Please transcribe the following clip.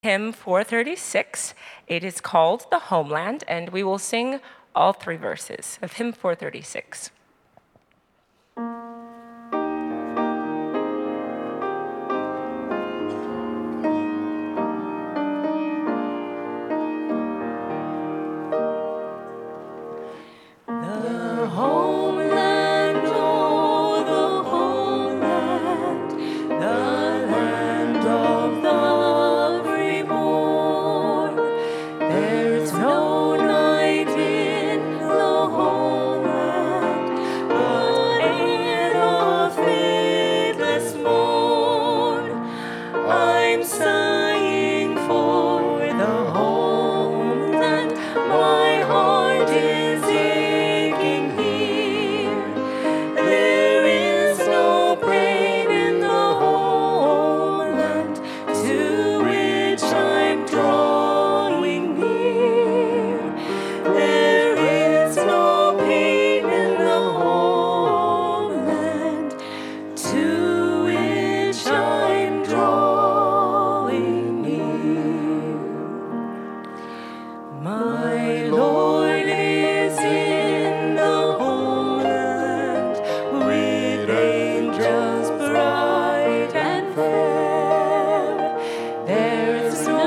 hymn 436. It is called The Homeland, and we will sing all three verses of hymn 436. The homeland, oh, the homeland, the land of the freeborn. There's no night in the homeland, but in a faithless morn. I'm sighing for the homeland, my heart is aching here. There is no pain in the homeland to which I'm drawing near. There is no pain in the homeland to which I'm drawing near. My Lord is in the homeland with angels bright and fair. There's no